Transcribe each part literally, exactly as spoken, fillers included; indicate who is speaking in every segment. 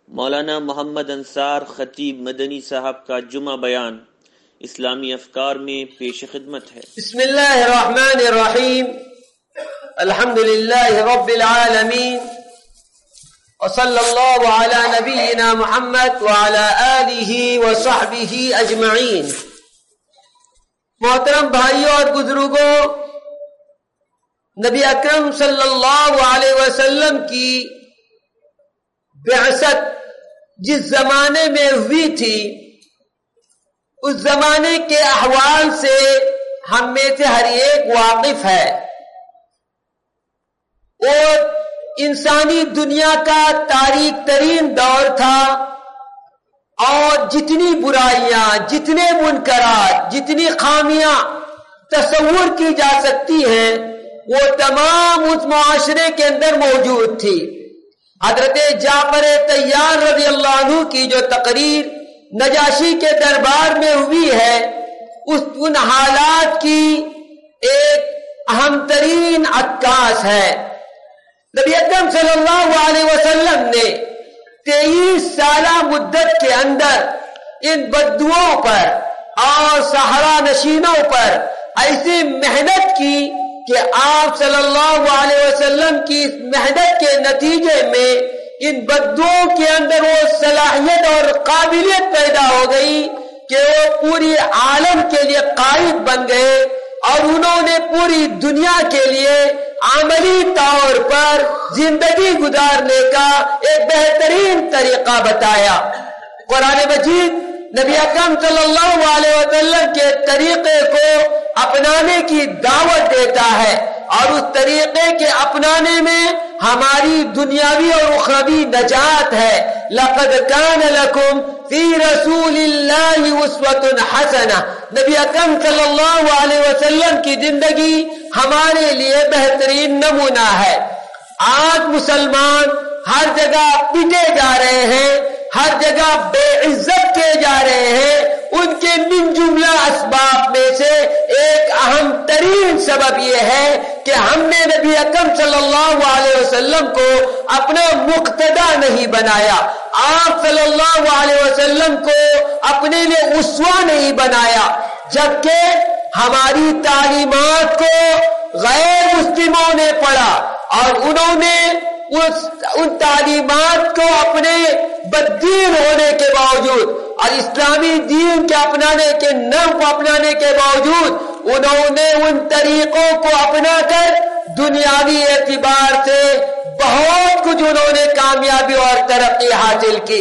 Speaker 1: مولانا محمد انصار خطیب مدنی صاحب کا جمعہ بیان اسلامی افکار میں پیش خدمت ہے۔
Speaker 2: بسم اللہ الرحمن الرحیم، الحمد للہ رب العالمین، وصلی اللہ علی نبینا محمد وعلی آلہ وصحبہ اجمعین۔ محترم بھائیوں اور بزرگوں، نبی اکرم صلی اللہ علیہ وسلم کی بعثت جس زمانے میں ہوئی تھی، اس زمانے کے احوال سے ہم میں سے ہر ایک واقف ہے۔ اور انسانی دنیا کا تاریک ترین دور تھا، اور جتنی برائیاں، جتنے منکرات، جتنی خامیاں تصور کی جا سکتی ہیں وہ تمام اس معاشرے کے اندر موجود تھی۔ حضرت جعفر طیار رضی اللہ عنہ کی جو تقریر نجاشی کے دربار میں ہوئی ہے، اس ان حالات کی ایک اہم ترین عکاس ہے۔ نبی اکرم صلی اللہ علیہ وسلم نے تیئیس سالہ مدت کے اندر ان بدوؤں پر اور صحرا نشینوں پر ایسی محنت کی کہ آپ صلی اللہ علیہ وسلم کی اس محنت کے نتیجے میں ان بدوؤں کے اندر وہ صلاحیت اور قابلیت پیدا ہو گئی کہ وہ پوری عالم کے لیے قائد بن گئے، اور انہوں نے پوری دنیا کے لیے عملی طور پر زندگی گزارنے کا ایک بہترین طریقہ بتایا۔ قرآن مجید نبی اکرم صلی اللہ علیہ وسلم کے طریقے کو اپنانے کی دعوت دیتا ہے، اور اس طریقے کے اپنانے میں ہماری دنیاوی اور اخروی نجات ہے۔ لقد کان لکم فی رسول اللہ اسوۃ حسنہ، نبی اکرم صلی اللہ علیہ وسلم کی زندگی ہمارے لیے بہترین نمونہ ہے۔ آج مسلمان ہر جگہ پیٹے جا رہے ہیں، ہر جگہ بے عزت کیے جا رہے ہیں۔ ان کے من جملہ اسباب میں سے ایک اہم ترین سبب یہ ہے کہ ہم نے نبی اکرم صلی اللہ علیہ وسلم کو اپنا مقتدا نہیں بنایا، آپ صلی اللہ علیہ وسلم کو اپنے لیے اسوہ نہیں بنایا، جبکہ ہماری تعلیمات کو غیر مسلموں نے پڑھا اور انہوں نے اس ان تعلیمات کو اپنے بددین ہونے کے باوجود اور اسلامی دین کے اپنانے کے نام کو اپنانے کے باوجود انہوں نے ان طریقوں کو اپنا کر دنیاوی اعتبار سے بہت کچھ انہوں نے کامیابی اور ترقی حاصل کی۔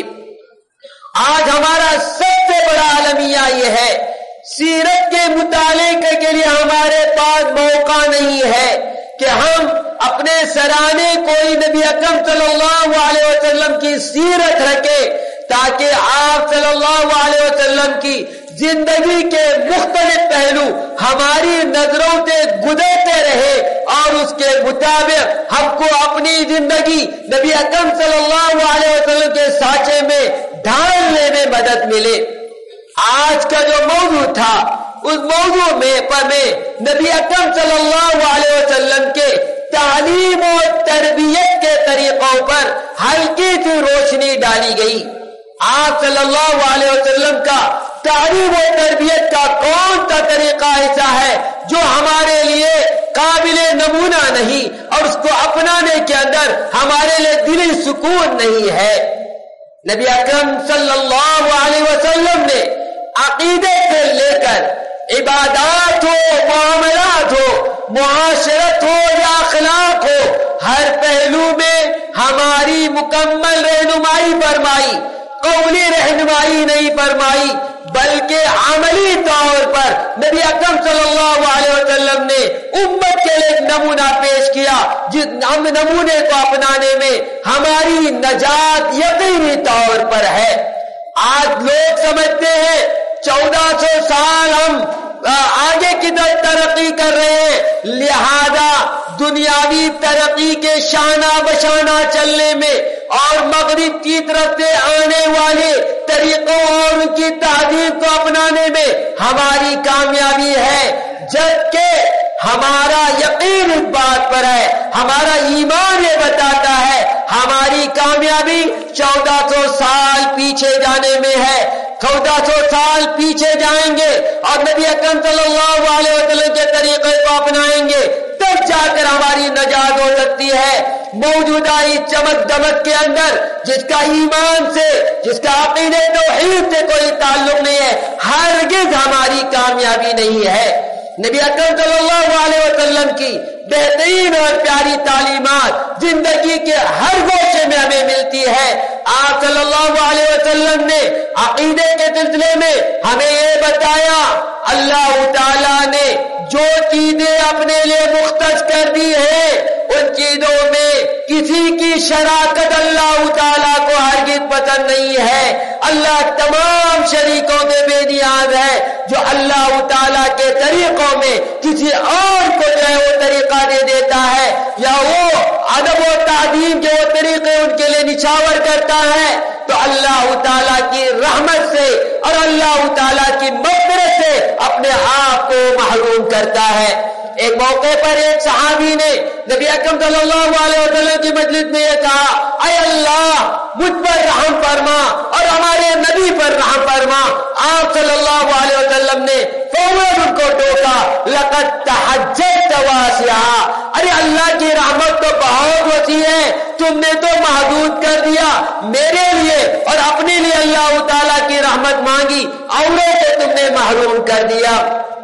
Speaker 2: آج ہمارا سب سے بڑا المیہ یہ ہے، سیرت کے مطالعے کے لیے ہمارے پاس موقع نہیں ہے کہ ہم اپنے سرانے کوئی نبی اکرم صلی اللہ علیہ وسلم کی سیرت رکھے، تاکہ آپ صلی اللہ علیہ وسلم کی زندگی کے مختلف پہلو ہماری نظروں سے گزرتے رہے اور اس کے مطابق ہم کو اپنی زندگی نبی اکرم صلی اللہ علیہ وسلم کے سانچے میں ڈھالنے میں مدد ملے۔ آج کا جو موضوع تھا، اس موضوع میں پر میں نبی اکرم صلی اللہ علیہ وسلم کے تعلیم اور تربیت کے طریقوں پر ہلکی سی روشنی ڈالی گئی۔ آپ صلی اللہ علیہ وسلم کا تعلیم و تربیت کا کون سا طریقہ ایسا ہے جو ہمارے لیے قابل نمونہ نہیں اور اس کو اپنانے کے اندر ہمارے لیے دلی سکون نہیں ہے؟ نبی اکرم صلی اللہ علیہ وسلم نے عقیدے سے لے کر عبادات ہو، معاملات ہو، معاشرت ہو یا اخلاق ہو، ہر پہلو میں ہماری مکمل رہنمائی فرمائی، قولی رہنمائی نہیں فرمائی بلکہ عملی طور پر نبی اکرم صلی اللہ علیہ وسلم نے امت کے لیے نمونہ پیش کیا، جس ہم نمونے کو اپنانے میں ہماری نجات یقینی طور پر ہے۔ آج لوگ سمجھتے ہیں چودہ سو سال ہم آگے کی طرف ترقی کر رہے ہیں، لہذا دنیاوی ترقی کے شانہ بشانہ چلنے میں اور مغرب کی طرف سے آنے والے طریقوں اور ان کی تہذیب کو اپنانے میں ہماری کامیابی ہے، جبکہ ہمارا یقین اس بات پر ہے، ہمارا ایمان یہ بتاتا ہے ہماری کامیابی چودہ سو سال پیچھے جانے میں ہے، چودہ سو سال پیچھے جائیں گے اور نبی اکرم صلی اللہ علیہ وسلم کے طریقے کو اپنائیں گے، تب جا کر ہماری نجات ہو سکتی ہے۔ موجودہ اس چمک دمک کے اندر جس کا ایمان سے، جس کا عقیدے توحید سے کوئی تعلق نہیں ہے، ہرگز ہماری کامیابی نہیں ہے۔ نبی اکرم صلی اللہ علیہ وسلم کی بہترین اور پیاری تعلیمات زندگی کے ہر گوشے میں ہمیں ملتی ہے۔ آپ صلی اللہ علیہ وسلم نے عقیدے کے سلسلے میں ہمیں یہ بتایا، اللہ تعالیٰ نے جو چیزیں اپنے لیے مختص کر دی ہے ان چیزوں میں کسی کی شراکت اللہ تعالیٰ کو ہرگز پسند نہیں ہے۔ اللہ تمام شریکوں سے بے نیاز ہے۔ جو اللہ تعالیٰ کے طریقوں میں کسی اور کو جو ہے وہ طریقہ دے دیتا ہے یا وہ ادب و تعظیم کے وہ طریقے ان کے لیے نچھاور کرتا ہے تو اللہ تعالیٰ کی رحمت سے اور اللہ تعالیٰ کی مغفرت سے اپنے آپ کو محروم کرتا ہے۔ ایک موقع پر ایک صحابی نے نبی اکرم صلی اللہ علیہ وسلم کی مجلس میں یہ کہا، اے اللہ مجھ پر رحم فرما اور ہمارے نبی پر رحم فرما۔ آپ صلی اللہ علیہ وسلم نے فوراً ان کو ٹوکا، لقد تحجرت واسعا، ارے اللہ کی رحمت تو بہت وسیع ہے، تم نے تو محدود کر دیا، میرے لیے اور اپنے لیے اللہ تعالیٰ کی رحمت مانگی، اوروں کو تم نے محروم کر دیا۔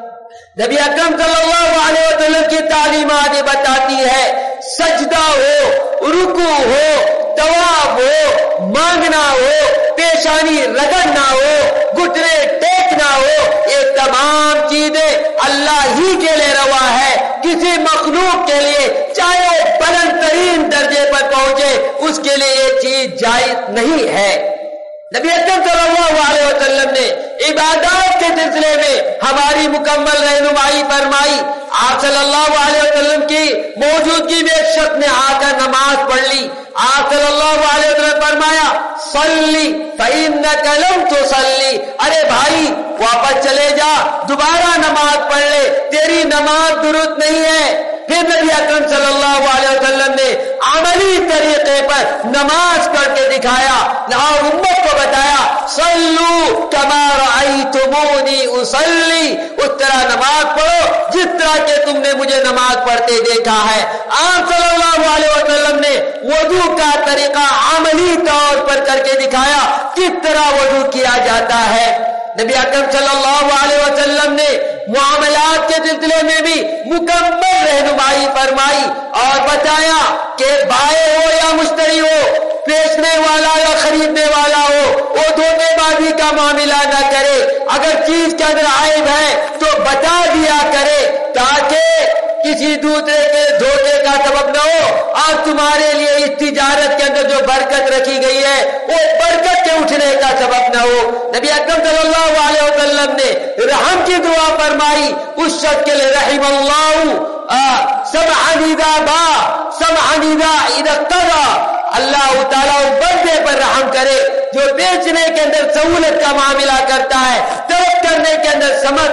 Speaker 2: نبی اکرم صلی اللہ علیہ وسلم کی تعلیمات یہ بتاتی ہے سجدہ ہو، رکوع ہو، طواف ہو، مانگنا ہو، پیشانی رگڑنا ہو، گھٹنے ٹیکنا ہو، یہ تمام چیزیں اللہ ہی کے لیے روا ہے۔ کسی مخلوق کے لیے چاہے وہ بلند ترین درجے پر پہنچے اس کے لیے یہ چیز جائز نہیں ہے۔ نبی اکرم صلی اللہ علیہ وسلم نے عبادات کے سلسلے میں ہماری مکمل رہنمائی فرمائی۔ آپ صلی اللہ علیہ وسلم کی موجودگی میں ایک شخص نے آ کر نماز پڑھ لی۔ آپ صلی اللہ علیہ وسلم فرمایا صلی فإنک لم تصلی، ارے بھائی واپس چلے جا، دوبارہ نماز پڑھ لے، تیری نماز درست نہیں ہے۔ پھر نبی اکرم صلی اللہ علیہ وسلم نے عملی طریقے پر نماز پڑھ کے دکھایا اور امت کو بتایا صلو کما رأیتمونی اصلی، اس طرح نماز پڑھو جس طرح کہ تم نے مجھے نماز پڑھتے دیکھا ہے۔ آپ صلی اللہ علیہ وسلم نے وضو کا طریقہ عملی طور پر کر کے دکھایا کس طرح وضو کیا جاتا ہے۔ نبی اکرم صلی اللہ علیہ وسلم نے معاملات کے سلسلے میں بھی مکمل رہنمائی فرمائی اور بتایا کہ بائع ہو یا مشتری ہو، بیچنے والا یا خریدنے والا ہو، وہ دھوکے بازی کا معاملہ نہ کرے، اگر چیز کے اندر عیب ہے تو بتا دیا کرے تاکہ کسی دوسرے کے دھوکے کا سبب نہ ہو اور تمہارے لیے اس تجارت کے اندر جو برکت رکھی گئی ہے وہ برکت کے اٹھنے کا سبب نہ ہو۔ نبی اکرم صلی اللہ علیہ وسلم نے رحم کی دعا فرمائی اس شخص کے لیے، رحم اللہ سمعا اذا با سمعا اذا اقتضى، اللہ تعالیٰ اس بندے پر رحم کرے جو بیچنے کے اندر سہولت کا معاملہ کرتا ہے، طلب کرنے کے اندر سمجھ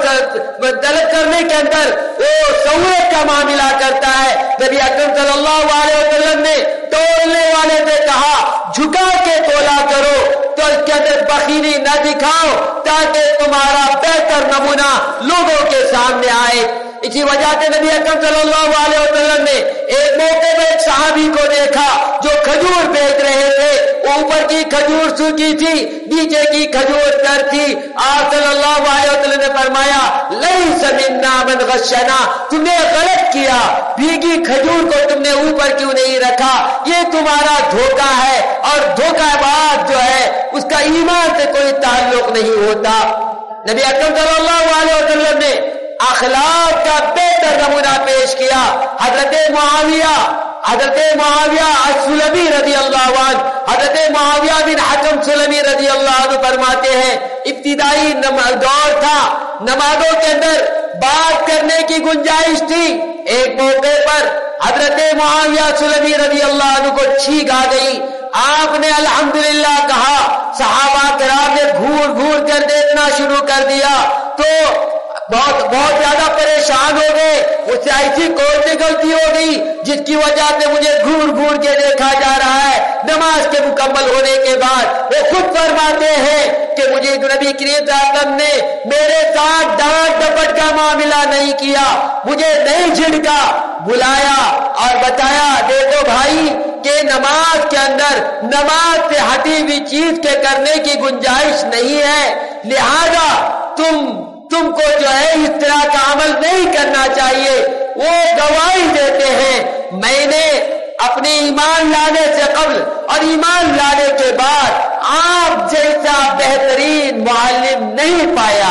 Speaker 2: طلب کرنے کے اندر وہ سہولت کا معاملہ کرتا ہے۔ نبی اکرم صلی اللہ علیہ وسلم نے تولنے والے سے کہا جھکا کے تولا کرو، تو اس کے اندر بخیلی نہ دکھاؤ تاکہ تمہارا بہتر نمونہ لوگوں کے سامنے آئے۔ اسی وجہ سے نبی اکرم صلی اللہ علیہ وسلم نے ایک موقع میں ایک صحابی کو دیکھا جو کھجور بیچ رہے تھے، اوپر کی کھجور سوکھی تھی، نیچے کی کھجور تر تھی۔ آپ صلی اللہ علیہ وسلم نے فرمایا لیس منا من غشنا، تم نے غلط کیا، بھیگی کھجور کو تم نے اوپر کیوں نہیں رکھا، یہ تمہارا دھوکہ ہے اور دھوکہ باز جو ہے اس کا ایمان سے کوئی تعلق نہیں ہوتا۔ نبی اکرم صلی اللہ علیہ وسلم نے اخلاق کا بہتر نمونہ پیش کیا۔ حضرت معاویہ حضرت معاویہ السلمی رضی اللہ عنہ حضرت معاویہ بن حکم سلمی رضی اللہ عنہ فرماتے ہیں ابتدائی دور تھا، نمازوں کے اندر بات کرنے کی گنجائش تھی۔ ایک موقع پر حضرت معاویہ سلمی رضی اللہ عنہ کو چھینک آ گئی، آپ نے الحمدللہ کہا، صحابہ کرام نے گھور گھور کر دیکھنا شروع کر دیا تو بہت بہت زیادہ پریشان ہو گئے، اس سے ایسی کون سی غلطی ہو گئی جس کی وجہ سے مجھے گھور گھور کے دیکھا جا رہا ہے؟ نماز کے مکمل ہونے کے بعد وہ خود فرماتے ہیں کہ مجھے نبی کریم صلی اللہ علیہ وسلم نے میرے ساتھ ڈانٹ ڈپٹ کا معاملہ نہیں کیا، مجھے نہیں جھڑکا، بلایا اور بتایا دیکھو بھائی کہ نماز کے اندر نماز سے ہٹی ہوئی چیز کے کرنے کی گنجائش نہیں ہے، لہذا تم تم کو جو ہے اس طرح کا عمل نہیں کرنا چاہیے۔ وہ گواہی دیتے ہیں میں نے اپنے ایمان لانے سے قبل اور ایمان لانے کے بعد آپ جیسا بہترین معلم نہیں پایا۔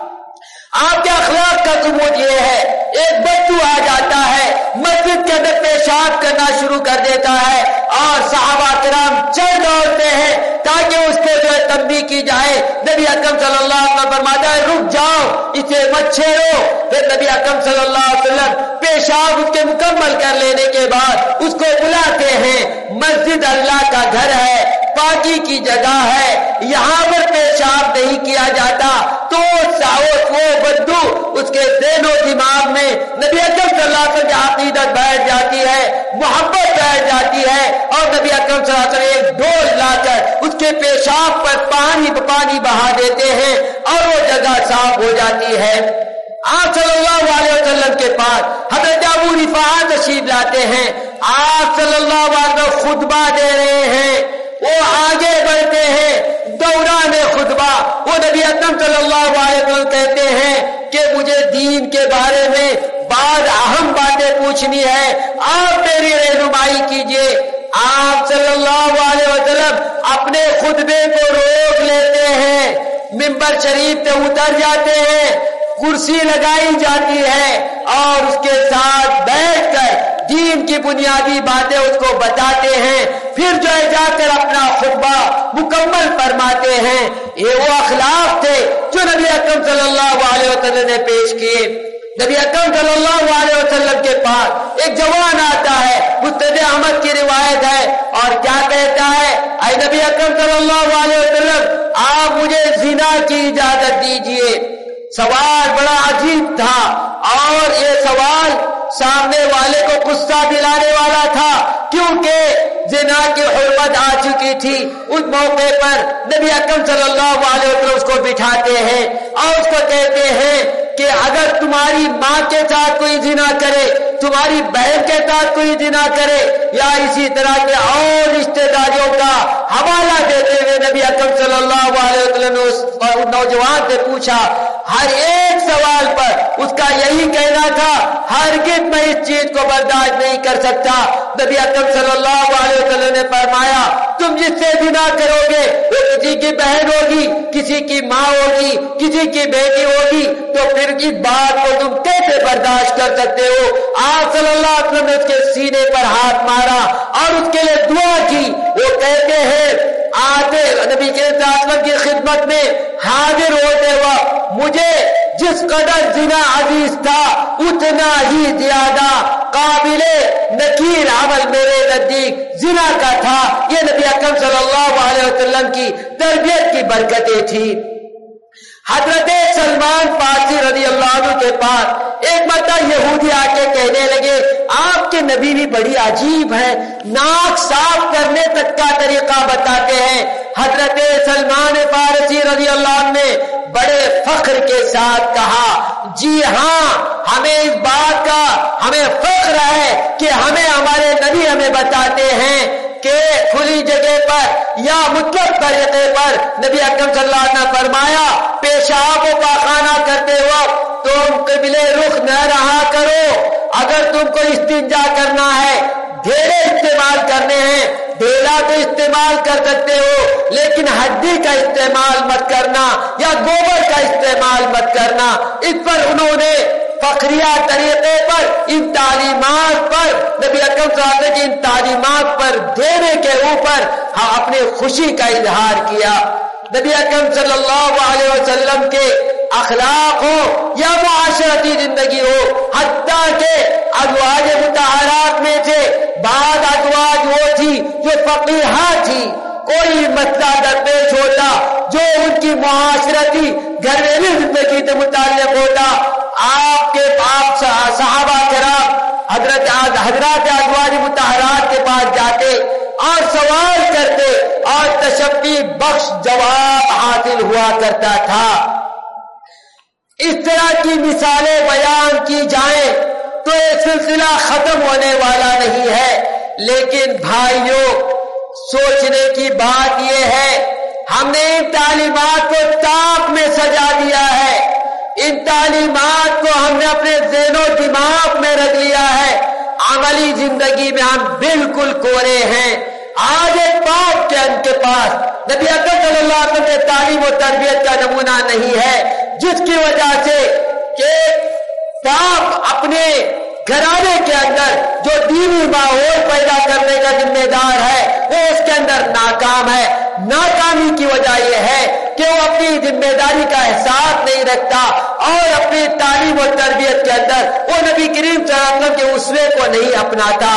Speaker 2: آپ کے اخلاق کا ثبوت یہ ہے، ایک بدو آ جاتا ہے، مسجد کے اندر پیشاب کرنا شروع کر دیتا ہے اور صحابہ کرام چل دوڑتے ہیں تاکہ اس کو جو ہے تنبیہ کی جائے۔ نبی اکرم صلی اللہ علیہ وسلم فرماتا ہے رک جاؤ، اسے مت چھیڑو۔ پھر نبی اکرم صلی اللہ علیہ وسلم پیشاب اس کے مکمل کر لینے کے بعد اس کو بلاتے ہیں، مسجد اللہ کا گھر ہے، پاکی کی جگہ ہے، یہاں پر پیشاب نہیں کیا جاتا۔ تو وہ بدو اس کے ذہن و دماغ میں نبی اکرم صلی اللہ علیہ وسلم کی عقیدت بیٹھ جاتی ہے، محبت بیٹھ جاتی ہے، اور نبی اکرم صلی اللہ علیہ وسلم ایک ڈول لا کر اس کے پیشاب پر پانی پانی بہا دیتے ہیں اور وہ جگہ صاف ہو جاتی ہے۔ آپ صلی اللہ علیہ وسلم کے پاس حضرت ابو رفاعہ تشریف لاتے ہیں، آپ صلی اللہ علیہ وسلم خطبہ دے رہے ہیں، وہ آگے بڑھتے ہیں دوران خطبہ، وہ نبی اکرم صلی اللہ علیہ وسلم کہتے ہیں کہ مجھے دین کے بارے میں بعض اہم باتیں پوچھنی ہے، آپ میری رہنمائی کیجیے۔ آپ صلی اللہ علیہ وسلم اپنے خطبے کو روک لیتے ہیں، منبر شریف سے اتر جاتے ہیں، کرسی لگائی جاتی ہے اور اس کے ساتھ بیٹھ کر دین کی بنیادی باتیں اس کو بتاتے ہیں، پھر جو ہے جا کر اپنا خطبہ مکمل فرماتے ہیں۔ یہ وہ اخلاق تھے جو نبی اکرم صلی اللہ علیہ وسلم نے پیش کیے۔ نبی اکرم صلی اللہ علیہ وسلم کے پاس ایک جوان آتا ہے، مستد احمد کی روایت ہے، اور کیا کہتا ہے اے نبی اکرم صلی اللہ علیہ وسلم آپ مجھے زنا کی اجازت دیجیے۔ سوال بڑا عجیب تھا اور یہ سوال سامنے والے کو غصہ دلانے والا تھا، کیونکہ زنا کی حرمت آ چکی تھی۔ اس موقع پر نبی اکرم صلی اللہ علیہ وسلم اس کو بٹھاتے ہیں اور اس کو کہتے ہیں کہ اگر تمہاری ماں کے ساتھ کوئی زنا کرے، تمہاری بہن کے ساتھ کوئی زنا کرے، یا اسی طرح کے اور رشتہ داروں کا حوالہ دیتے ہوئے نبی اکرم صلی اللہ علیہ وسلم نے اس نوجوان سے پوچھا، ہر ایک سوال پر اس کا یہی کہنا تھا ہرگز میں اس چیز کو برداشت نہیں کر سکتا۔ نبی اکرم صلی اللہ علیہ وسلم نے فرمایا تم جس سے زنا کرو گے وہ کسی کی بہن ہوگی، کسی کی ماں ہوگی، کسی کی بیٹی ہوگی، تو پھر اس بات کو تم کیسے برداشت کر سکتے ہو؟ آپ صلی اللہ علیہ وسلم نے اس کے سینے پر ہاتھ مارا اور اس کے لیے دعا کی۔ وہ کہتے ہیں آتے نبی کے وسلم کی خدمت میں حاضر ہوتے وقت مجھے جس قدر زنا عزیز تھا اتنا ہی زیادہ قابل نکیر عمل میرے نزدیک زنا کا تھا۔ یہ نبی اکرم صلی اللہ علیہ وسلم کی تربیت کی برکتیں تھی۔ حضرت سلمان فارسی رضی اللہ عنہ کے پاس ایک مرتبہ یہودی آ کے کہنے لگے آپ کے نبی بھی بڑی عجیب ہے، ناک صاف کرنے تک کا طریقہ بتاتے ہیں۔ حضرت سلمان فارسی رضی اللہ عنہ نے بڑے فخر کے ساتھ کہا جی ہاں ہمیں اس بات کا ہمیں فخر ہے کہ ہمیں ہمارے نبی ہمیں بتاتے ہیں کہ کھلی جگہ پر یا مطلق طریقے پر نبی اکرم صلی اللہ علیہ وسلم نے فرمایا پیشاب و پاخانہ کرتے وقت تم قبلے رخ نہ رہا کرو، اگر تم کو استنجا کرنا ہے ڈھیلے استعمال کرنے ہیں، ڈھیلا تو استعمال کر سکتے ہو لیکن ہڈی کا استعمال مت کرنا یا گوبر کا استعمال مت کرنا۔ اس پر انہوں نے فخریہ طریقے پر ان تعلیمات پر نبی اکرم صلی اللہ علیہ وسلم کی ان تعلیمات پر دینے کے اوپر ہم اپنی خوشی کا اظہار کیا۔ نبی اکرم صلی اللہ علیہ وسلم کے اخلاق ہو یا معاشرتی زندگی ہو، حتیٰ کہ ازواج مطہرات میں سے بعض ازواج وہ تھی جو فقیہہ تھی، کوئی مسئلہ درپیش ہوتا جو ان کی معاشرتی گھریلو زندگی سے متعلق ہوتا، آپ کے باپ صحابہ کرام حضرت حضرات ازواج مطہرات کے پاس جاتے اور سوال کرتے اور تشفی بخش جواب حاصل ہوا کرتا تھا۔ اس طرح کی مثالیں بیان کی جائیں تو یہ سلسلہ ختم ہونے والا نہیں ہے، لیکن بھائیوں سوچنے کی بات یہ ہے، ہم نے ان تعلیمات کو تاک میں سجا دیا ہے، ان تعلیمات کو ہم نے اپنے ذہن و دماغ میں رکھ لیا ہے، عملی زندگی میں ہم بالکل کورے ہیں۔ آج ایک باپ کے ان کے پاس نبی اکرم صلی اللہ علیہ وسلم کے تعلیم و تربیت کا نمونہ نہیں ہے، جس کی وجہ سے کہ باپ اپنے گھرانے کے اندر جو دینی ماحول پیدا کرنے کا ذمہ دار ہے وہ اس کے اندر ناکام ہے۔ ناکامی کی وجہ یہ ہے کہ وہ اپنی ذمہ داری کا احساس نہیں رکھتا اور اپنی تعلیم و تربیت کے اندر وہ نبی کریم صلی اللہ علیہ وسلم کے اسوے کو نہیں اپناتا۔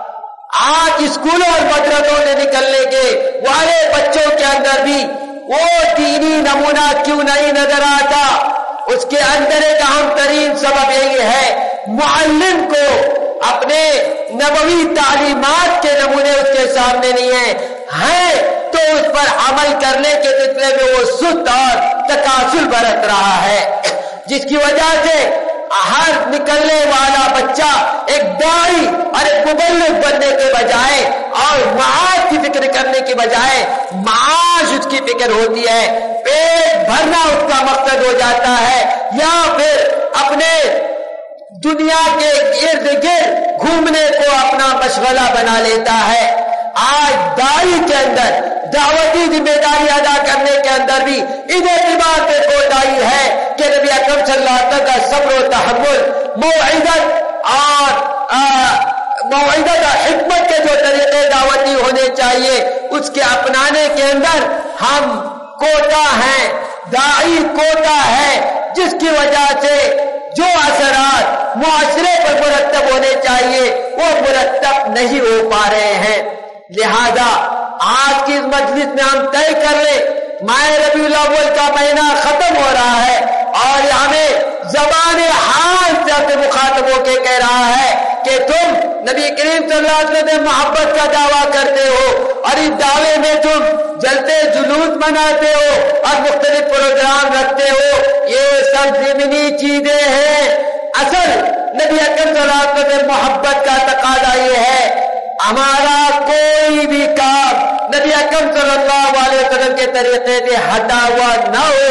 Speaker 2: آج اسکولوں اور مدرسوں سے نکلنے کے والے بچوں کے اندر بھی وہ دینی نمونہ کیوں نہیں نظر آتا؟ اس کے اندر ایک اہم ترین سبب یہی ہے، معلم کو اپنے نبوی تعلیمات کے نمونے اس کے سامنے نہیں ہیں، ہیں تو اس پر عمل کرنے کے سلسلے میں وہ سست اور تکاسل برت رہا ہے، جس کی وجہ سے ہر نکلنے والا بچہ ایک داعی اور ایک مبلغ بننے کے بجائے اور معاش کی فکر کرنے کے بجائے معاش اس کی فکر ہوتی ہے، پیٹ بھرنا اس کا مقصد ہو جاتا ہے، یا پھر اپنے دنیا کے ارد گرد گھومنے کو اپنا مشغلہ بنا لیتا ہے۔ آج داعی کے اندر دعوتی ذمہ داری ادا کرنے کے اندر بھی اس اعتبار پہ کوتاہی ہے کہ نبی اکرم صلی اللہ علیہ وسلم کا صبر و تحمل، موعظت اور موعظت اور حکمت کے جو طریقے دعوتی ہونے چاہیے اس کے اپنانے کے اندر ہم کوتا ہیں، داعی کوتا ہے، جس کی وجہ سے جو اثرات معاشرے پر مرتب ہونے چاہیے وہ مرتب نہیں ہو پا رہے ہیں۔ لہذا آج کی اس مجلس میں ہم طے کر لیں، ماہ ربیع الاول کا مہینہ ختم ہو رہا ہے اور ہمیں زبان حال سے اپنے مخاطبوں کے کہہ رہا ہے کہ تم نبی کریم صلی اللہ علیہ وسلم سے محبت کا دعویٰ کرتے ہو اور اس دعوے میں تم جلتے جلوس مناتے ہو اور مختلف پروگرام رکھتے ہو، یہ سب ضمنی چیزیں ہیں۔ اصل نبی اکرم صلی اللہ علیہ وسلم سے محبت کا تقاضا یہ ہے ہمارا کوئی بھی کام نبی اکرم صلی اللہ علیہ وسلم کے طریقے سے ہٹا ہوا نہ ہو،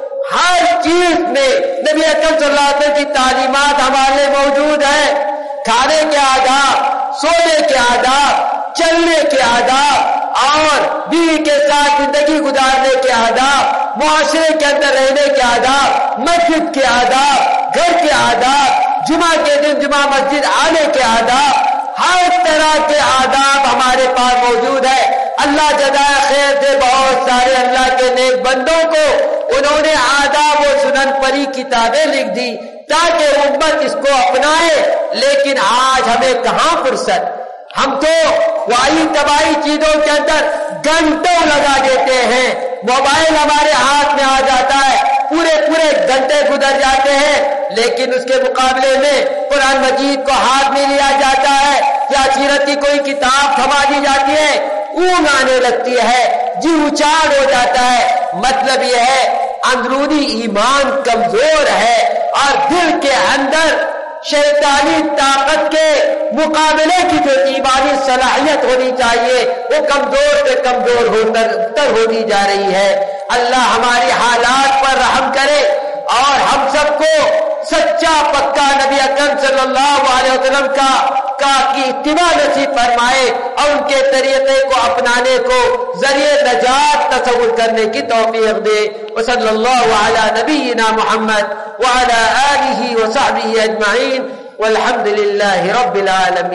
Speaker 2: ہر چیز میں نبی اکرم صلی اللہ علیہ وسلم کی تعلیمات ہمارے موجود ہیں، کھانے کے آداب، سونے کے آداب، چلنے کے آداب اور بیوی کے ساتھ زندگی گزارنے کے آداب، معاشرے کے اندر رہنے کے آداب، مسجد کے آداب، گھر کے آداب، جمعہ کے دن جمعہ مسجد آنے کے آداب، ہر طرح کے آداب ہمارے پاس موجود ہے۔ اللہ جزائے خیر سے بہت سارے اللہ کے نیک بندوں کو انہوں نے آداب و سنن پری کتابیں لکھ دی تاکہ امت اس کو اپنائے، لیکن آج ہمیں کہاں فرصت؟ ہم تو وائی تباہی چیزوں کے اندر گھنٹوں لگا دیتے ہیں، موبائل ہمارے ہاتھ میں آ جاتا ہے، پورے پورے گھنٹے گزر جاتے ہیں، لیکن اس کے مقابلے میں قرآن مجید کو ہاتھ میں لیا جاتا ہے یا سیرت کی کوئی کتاب تھما دی جاتی ہے، اونگ آنے لگتی ہے، جی اچاڑ ہو جاتا ہے۔ مطلب یہ ہے اندرونی ایمان کمزور ہے اور دل کے اندر شیطانی طاقت کے مقابلے کی جو ایمانی صلاحیت ہونی چاہیے وہ کمزور سے کمزور ہوتر ہوتی جا رہی ہے۔ اللہ ہماری حالات پر رحم کرے اور ہم سب کو سچا پکا نبی اکرم صلی اللہ علیہ وسلم کا کا کی اتباع نصیب فرمائے اور ان کے طریقے کو اپنانے کو ذریعہ نجات تصور کرنے کی توفیق دے۔ وصلی اللہ علی نبینا محمد وعلی آلہ وصحبہ اجمعین والحمد للہ رب العالمین۔